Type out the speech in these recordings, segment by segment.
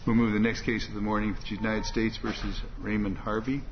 We'll move to the next case of the morning, which is United States versus Raymond Harvey.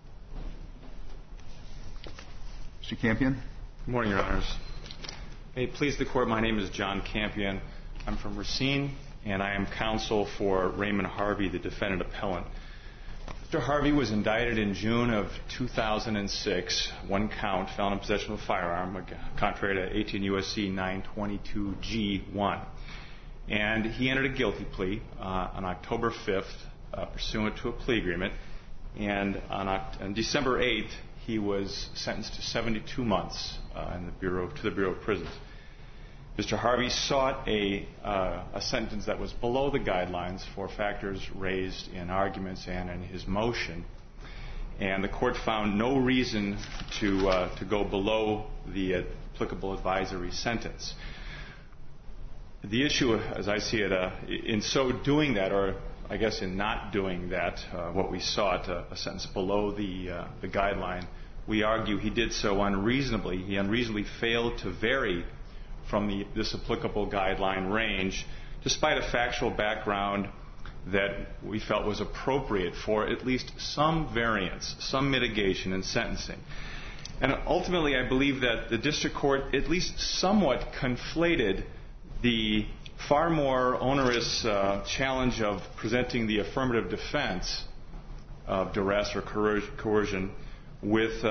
Mr. Campion. Good morning, Your Honors. May it please the Court, my name is John Campion. I'm from Racine, and I am counsel for Raymond Harvey, the defendant appellant. Mr. Harvey was indicted in June of 2006, one count, felon in possession of a firearm, contrary to 18 U.S.C. 922G1. And he entered a guilty plea on October 5th, pursuant to a plea agreement. And on December 8th, he was sentenced to 72 months to the Bureau of Prisons. Mr. Harvey sought a sentence that was below the guidelines for factors raised in arguments and in his motion. And the Court found no reason to go below the applicable advisory sentence. The issue, as I see it, in so doing that, or I guess in not doing that, what we sought, a sentence below the guideline, we argue he did so unreasonably. He unreasonably failed to vary from this applicable guideline range, despite a factual background that we felt was appropriate for at least some variance, some mitigation in sentencing. And ultimately, I believe that the district court at least somewhat conflated the far more onerous challenge of presenting the affirmative defense of duress or coercion with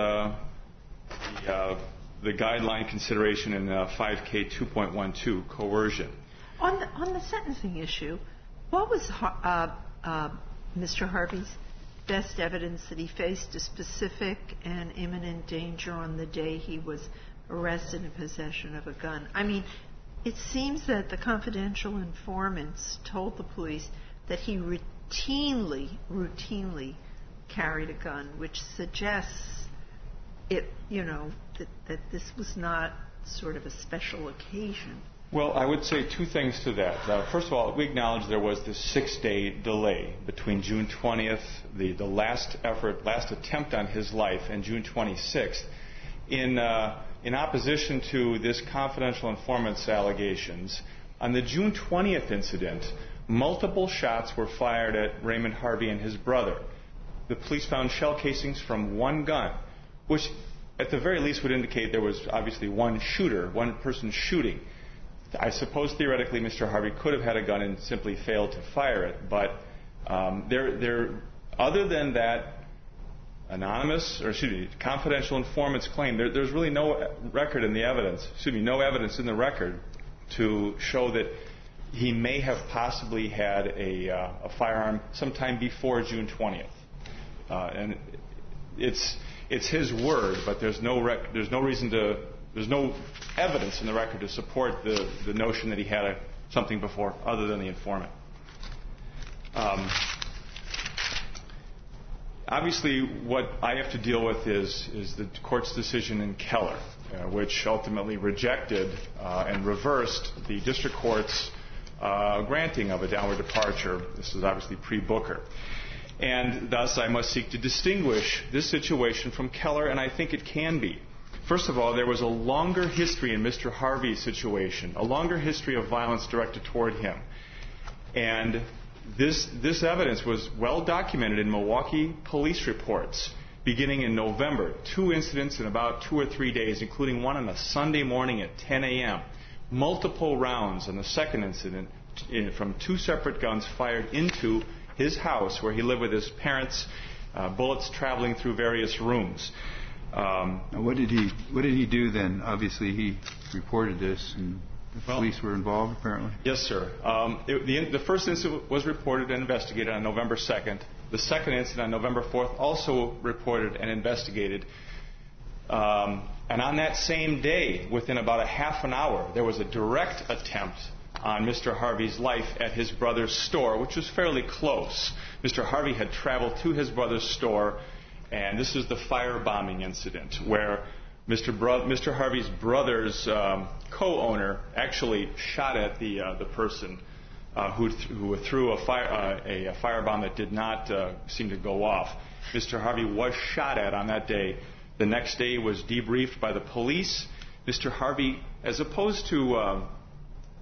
the guideline consideration in 5K 2.12, coercion. On the sentencing issue, what was Mr. Harvey's best evidence that he faced a specific and imminent danger on the day he was arrested in possession of a gun? I mean, it seems that the confidential informants told the police that he routinely carried a gun, which suggests that this was not sort of a special occasion. Well, I would say two things to that. First of all, we acknowledge there was this 6-day delay between June 20th, the last attempt on his life, and June 26th. In opposition to this confidential informant's allegations, on the June 20th incident, multiple shots were fired at Raymond Harvey and his brother. The police found shell casings from one gun, which at the very least would indicate there was obviously one shooter, one person shooting. I suppose theoretically Mr. Harvey could have had a gun and simply failed to fire it, but other than that confidential informant's claim, there's really no record in the evidence, no evidence in the record to show that he may have possibly had a firearm sometime before June 20th. And it's his word, but there's no evidence in the record to support the notion that he had something before, other than the informant. Obviously, what I have to deal with is the Court's decision in Keller, which ultimately rejected and reversed the District Court's granting of a downward departure. This is obviously pre-Booker. And thus, I must seek to distinguish this situation from Keller, and I think it can be. First of all, there was a longer history in Mr. Harvey's situation, a longer history of violence directed toward him. And this evidence was well documented in Milwaukee police reports beginning in November. 2 incidents in about 2 or 3 days, including one on a Sunday morning at 10 a.m. Multiple rounds on the second incident from 2 separate guns fired into his house where he lived with his parents, bullets traveling through various rooms. What did he do then? Obviously, he reported this, and the police were involved, apparently. Yes, sir. The first incident was reported and investigated on November 2nd. The second incident on November 4th also reported and investigated. And on that same day, within about a half an hour, there was a direct attempt on Mr. Harvey's life at his brother's store, which was fairly close. Mr. Harvey had traveled to his brother's store, and this is the firebombing incident where Mr. Harvey's brother's co-owner actually shot at the person who threw a firebomb that did not seem to go off. Mr. Harvey was shot at on that day. The next day was debriefed by the police. Mr. Harvey, as opposed to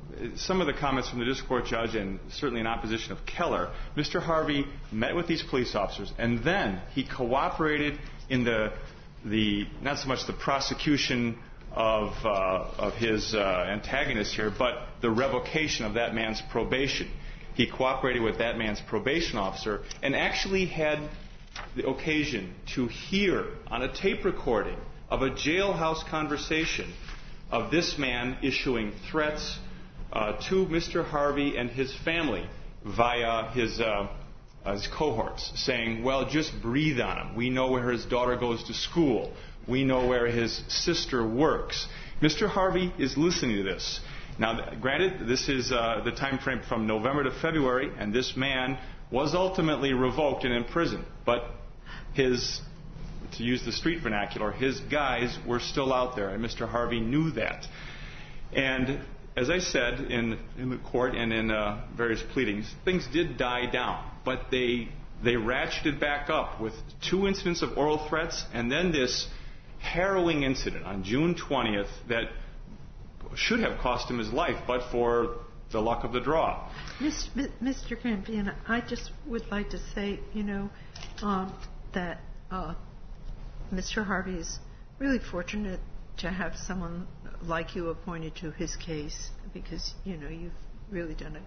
some of the comments from the district court judge, and certainly in opposition of Keller, Mr. Harvey met with these police officers, and then he cooperated in the not so much the prosecution of his antagonist here, but the revocation of that man's probation. He cooperated with that man's probation officer and actually had the occasion to hear on a tape recording of a jailhouse conversation of this man issuing threats to Mr. Harvey and his family via his cohorts, saying, well, just breathe on him. We know where his daughter goes to school. We know where his sister works. Mr. Harvey is listening to this. Now, granted, this is the time frame from November to February, and this man was ultimately revoked and imprisoned. But his, to use the street vernacular, his guys were still out there, and Mr. Harvey knew that. And as I said in the court and in various pleadings, things did die down, but they ratcheted back up with 2 incidents of oral threats and then this harrowing incident on June 20th that should have cost him his life, but for the luck of the draw. Mr. Campion, I just would like to say, that Mr. Harvey is really fortunate to have someone like you appointed to his case, because, you've really done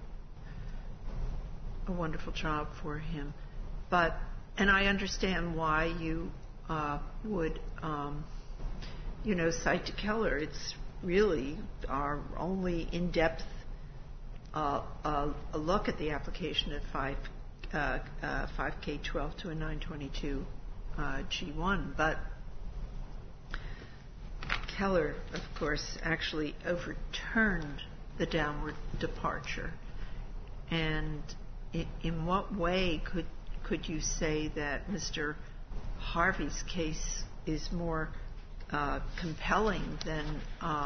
a wonderful job for him. And I understand why you would, cite to Keller. It's really our only in-depth a look at the application at 5K12 to a 922 G1. But Keller, of course, actually overturned the downward departure. And in what way could you say that Mr. Harvey's case is more compelling than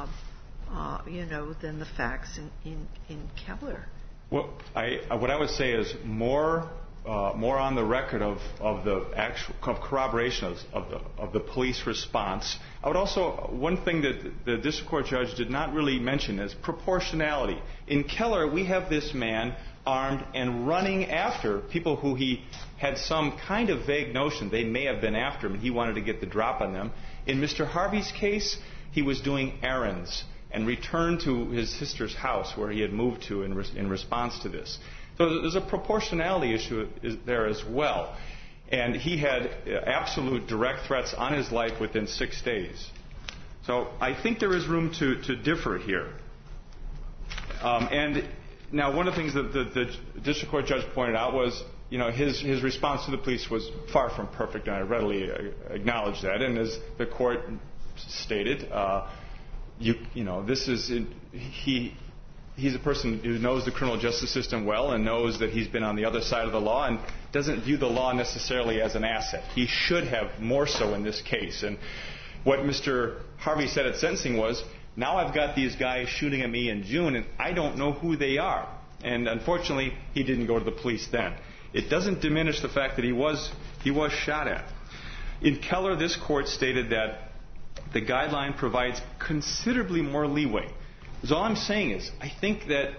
than the facts in Keller? Well, what I would say is more on the record of the actual corroboration of the police response. I would also, one thing that the district court judge did not really mention is proportionality. In Keller, we have this man armed and running after people who he had some kind of vague notion they may have been after him, and he wanted to get the drop on them. In Mr. Harvey's case, he was doing errands and returned to his sister's house where he had moved to in response to this. So there's a proportionality issue there as well. And he had absolute direct threats on his life within 6 days. So I think there is room to differ here. And now one of the things that the district court judge pointed out was, his response to the police was far from perfect, and I readily acknowledge that. And as the court stated, this is he's a person who knows the criminal justice system well and knows that he's been on the other side of the law and doesn't view the law necessarily as an asset. He should have more so in this case. And what Mr. Harvey said at sentencing was, now I've got these guys shooting at me in June and I don't know who they are. And unfortunately, he didn't go to the police then. It doesn't diminish the fact that he was shot at. In Keller, this court stated that the guideline provides considerably more leeway. So all I'm saying is, I think that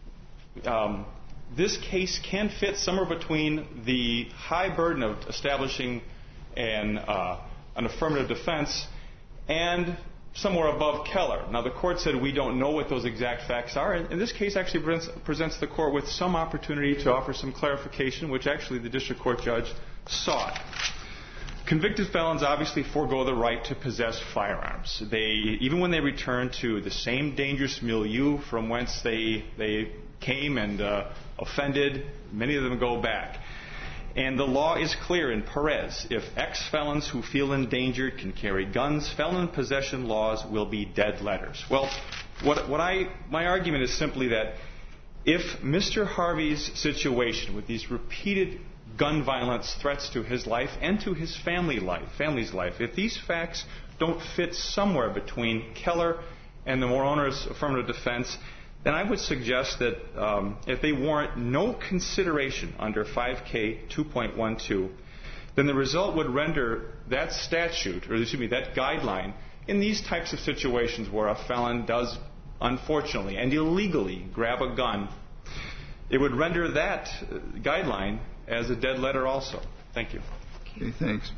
this case can fit somewhere between the high burden of establishing an affirmative defense and somewhere above Keller. Now, the court said we don't know what those exact facts are, and this case actually presents the court with some opportunity to offer some clarification, which actually the district court judge sought. Convicted felons obviously forego the right to possess firearms. Even when they return to the same dangerous milieu from whence they came and offended, many of them go back. And the law is clear in Perez. If ex-felons who feel endangered can carry guns, felon possession laws will be dead letters. Well, my argument is simply that if Mr. Harvey's situation with these repeated gun violence threats to his life and to his family's life, if these facts don't fit somewhere between Keller and the more onerous affirmative defense, then I would suggest that if they warrant no consideration under 5K 2.12, then the result would render that guideline in these types of situations where a felon does unfortunately, and illegally grab a gun, it would render that guideline as a dead letter also. Thank you. Okay, thanks.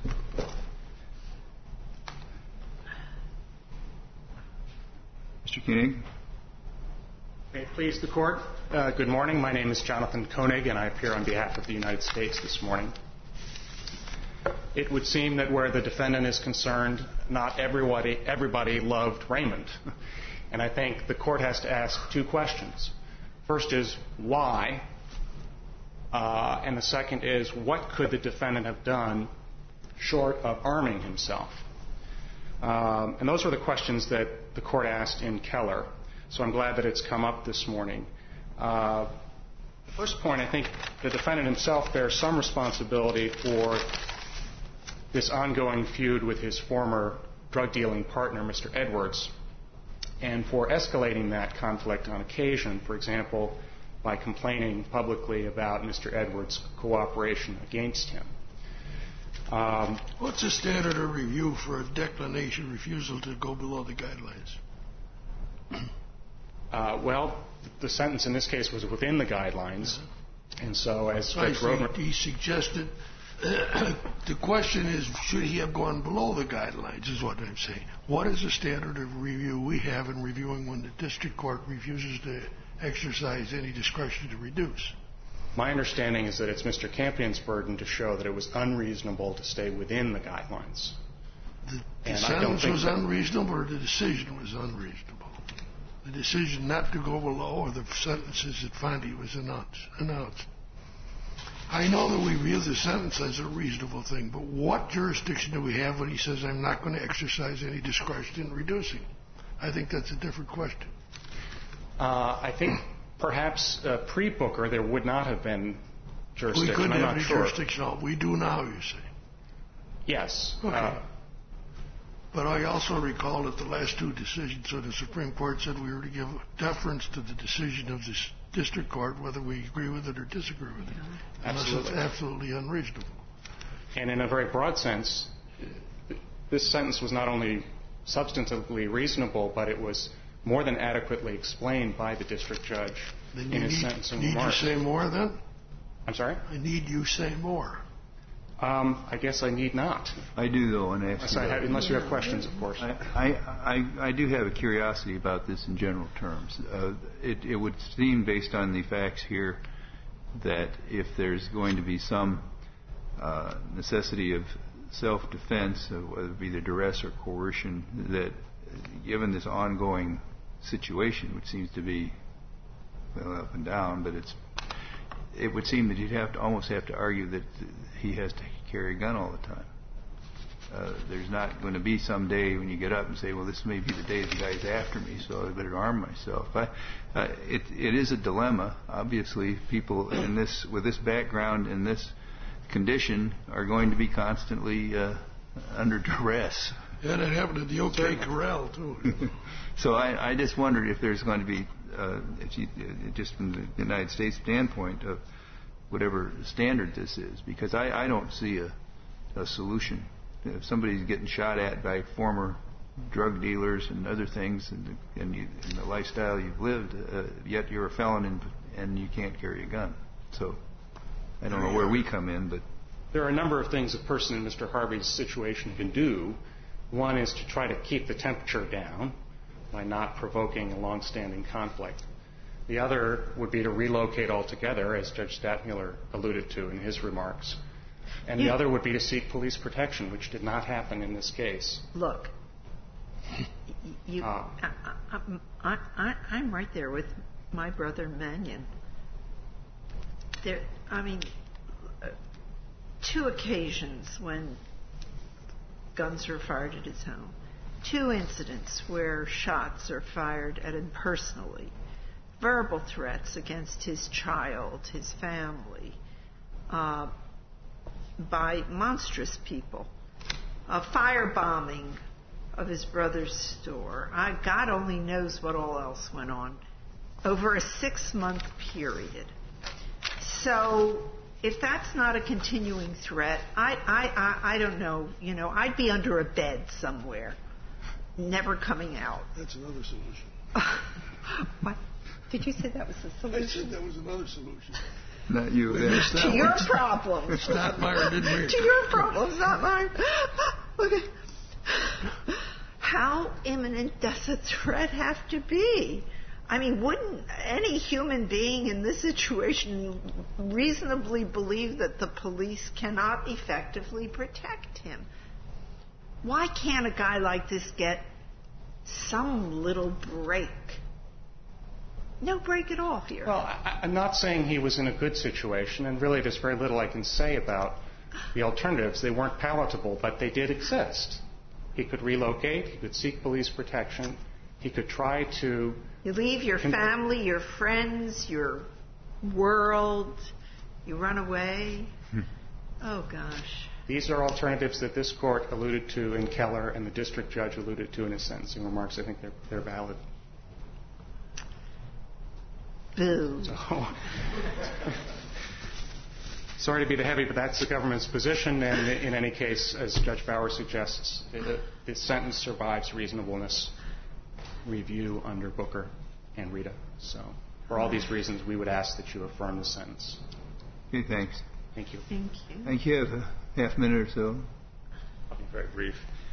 Mr. Koenig? May it please the Court. Good morning. My name is Jonathan Koenig, and I appear on behalf of the United States this morning. It would seem that where the defendant is concerned, not everybody loved Raymond. And I think the Court has to ask two questions. First is, why? And the second is, what could the defendant have done short of arming himself? And those were the questions that the Court asked in Keller. So I'm glad that it's come up this morning. The first point, I think the defendant himself bears some responsibility for this ongoing feud with his former drug-dealing partner, Mr. Edwards, and for escalating that conflict on occasion, for example, by complaining publicly about Mr. Edwards' cooperation against him. What's the standard of review for a declination refusal to go below the guidelines? Well, the sentence in this case was within the guidelines, and so as Judge Roedner... He suggested... the question is, should he have gone below the guidelines, is what I'm saying. What is the standard of review we have in reviewing when the district court refuses to exercise any discretion to reduce? My understanding is that it's Mr. Campion's burden to show that it was unreasonable to stay within the guidelines. The sentence was unreasonable, or the decision was unreasonable? The decision not to go below, or the sentences that finally was announced? I know that we view the sentence as a reasonable thing, but what jurisdiction do we have when he says, I'm not going to exercise any discretion in reducing? I think that's a different question. I think perhaps pre-Booker there would not have been jurisdiction. We couldn't I'm have not any sure. jurisdiction. We do now, you say? Yes. Okay. But I also recall that the last two decisions of the Supreme Court said we were to give deference to the decision of this district court, whether we agree with it or disagree with it, unless it's absolutely unreasonable. And in a very broad sense, this sentence was not only substantively reasonable, but it was more than adequately explained by the district judge in his sentencing remarks. Need you say more, then? I'm sorry? I need you say more. I guess I need not. I do, though, and unless you have questions, of course. I do have a curiosity about this in general terms. It would seem, based on the facts here, that if there's going to be some necessity of self-defense, whether it be the duress or coercion, that given this ongoing situation, which seems to be up and down, but it would seem that you'd almost have to argue that he has to carry a gun all the time. There's not going to be some day when you get up and say, well, this may be the day the guy's after me, so I better arm myself. It is a dilemma. Obviously, people with this background and this condition are going to be constantly under duress. Yeah, that happened at the OK Corral, too. So I just wondered if there's going to be, just from the United States standpoint, of whatever standard this is, because I don't see a solution. If somebody's getting shot at by former drug dealers and other things, and the lifestyle you've lived, yet you're a felon and you can't carry a gun. So I don't know where we come in, but... There are a number of things a person in Mr. Harvey's situation can do. One is to try to keep the temperature down by not provoking a long-standing conflict. The other would be to relocate altogether, as Judge Stadtmuller alluded to in his remarks. And the other would be to seek police protection, which did not happen in this case. Look, I'm right there with my brother Mannion. Two occasions when guns were fired at his home. Two incidents where shots are fired at him personally. Verbal threats against his child, his family, by monstrous people. A firebombing of his brother's store. God only knows what all else went on over a 6-month period. So if that's not a continuing threat, I don't know. I'd be under a bed somewhere, never coming out. That's another solution. What? Did you say that was the solution? I said that was another solution. Not you. To your problems. Stottmeyer didn't hear. To your problems, not mine. Okay. How imminent does a threat have to be? I mean, wouldn't any human being in this situation reasonably believe that the police cannot effectively protect him? Why can't a guy like this get some little break? No break at all here. Well, I'm not saying he was in a good situation, and really there's very little I can say about the alternatives. They weren't palatable, but they did exist. He could relocate. He could seek police protection. He could try to... You leave your family, your friends, your world. You run away. Oh, gosh. These are alternatives that this court alluded to in Keller and the district judge alluded to in his sentencing remarks. I think they're valid. Boo. So, sorry to be the heavy, but that's the government's position. And in any case, as Judge Bauer suggests, the sentence survives reasonableness review under Booker and Rita. So for all these reasons, we would ask that you affirm the sentence. Okay, thanks. Thank you. Thank you. Thank you. Have a half minute or so. I'll be very brief.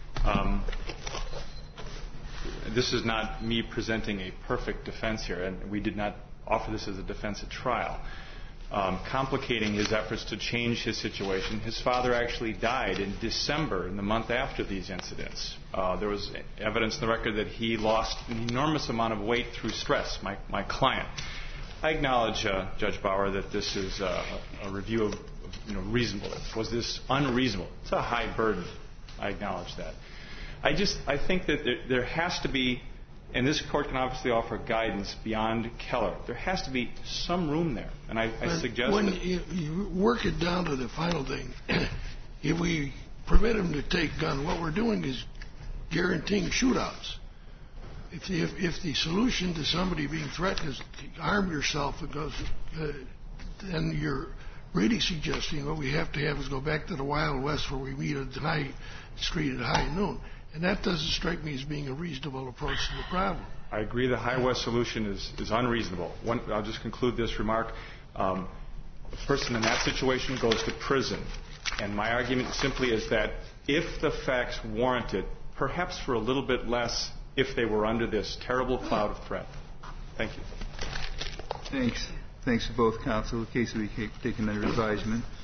This is not me presenting a perfect defense here, and we did not offer this as a defense at trial. Complicating his efforts to change his situation, his father actually died in December, in the month after these incidents. There was evidence in the record that he lost an enormous amount of weight through stress, my client. I acknowledge, Judge Bauer, that this is a review of reasonableness. Was this unreasonable? It's a high burden. I acknowledge that. I think that there has to be, and this court can obviously offer guidance beyond Keller. There has to be some room there, and I suggest when that you work it down to the final thing, if we permit him to take gun, what we're doing is guaranteeing shootouts. If the solution to somebody being threatened is to arm yourself, because then you're really suggesting what we have to have is go back to the Wild West where we meet at High Street at high noon. And that doesn't strike me as being a reasonable approach to the problem. I agree the High West solution is unreasonable. I'll just conclude this remark. A person in that situation goes to prison. And my argument simply is that if the facts warrant it, perhaps for a little bit less if they were under this terrible cloud of threat. Thank you. Thanks. Thanks to both counsel. The case will be taken under advisement.